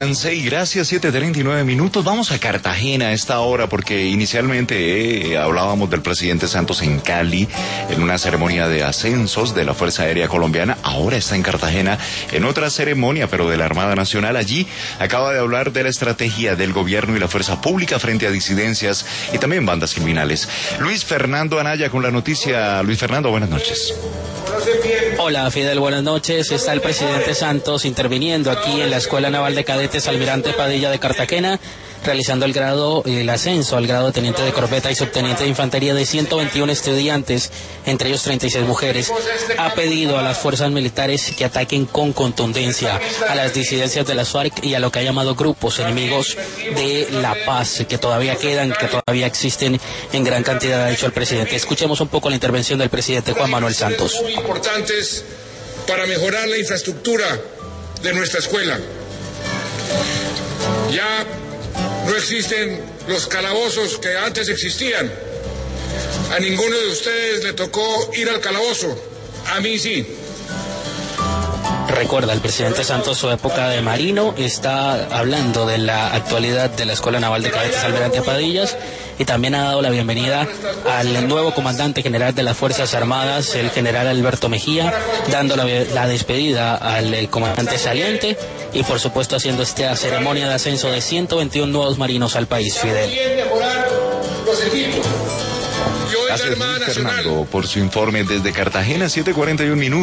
Y gracias, 7:39 minutos. Vamos a Cartagena a esta hora porque inicialmente hablábamos del presidente Santos en Cali en una ceremonia de ascensos de la Fuerza Aérea Colombiana. Ahora está en Cartagena en otra ceremonia, pero de la Armada Nacional. Allí acaba de hablar de la estrategia del gobierno y la fuerza pública frente a disidencias y también bandas criminales. Luis Fernando Anaya con la noticia. Luis Fernando, buenas noches. Hola Fidel, buenas noches. Está el presidente Santos interviniendo aquí en la Escuela Naval de Cadetes Almirante Padilla de Cartagena, realizando el ascenso al grado de teniente de corbeta y subteniente de infantería de 121 estudiantes, entre ellos 36 mujeres. Ha pedido a las fuerzas militares que ataquen con contundencia a las disidencias de las FARC y a lo que ha llamado grupos enemigos de la paz, que todavía quedan, que todavía existen en gran cantidad, ha dicho el presidente. Escuchemos un poco la intervención del presidente Juan Manuel Santos. Muy importantes para mejorar la infraestructura de nuestra escuela. Ya no existen los calabozos que antes existían. A ninguno de ustedes le tocó ir al calabozo. A mí sí. Recuerda el presidente Santos su época de marino, está hablando de la actualidad de la Escuela Naval de Cadetes Almirante Padillas y también ha dado la bienvenida al nuevo comandante general de las Fuerzas Armadas, el general Alberto Mejía, dando la despedida al comandante saliente y por supuesto haciendo esta ceremonia de ascenso de 121 nuevos marinos al país, Fidel. Gracias Luis Fernando por su informe desde Cartagena, 7:41 minutos.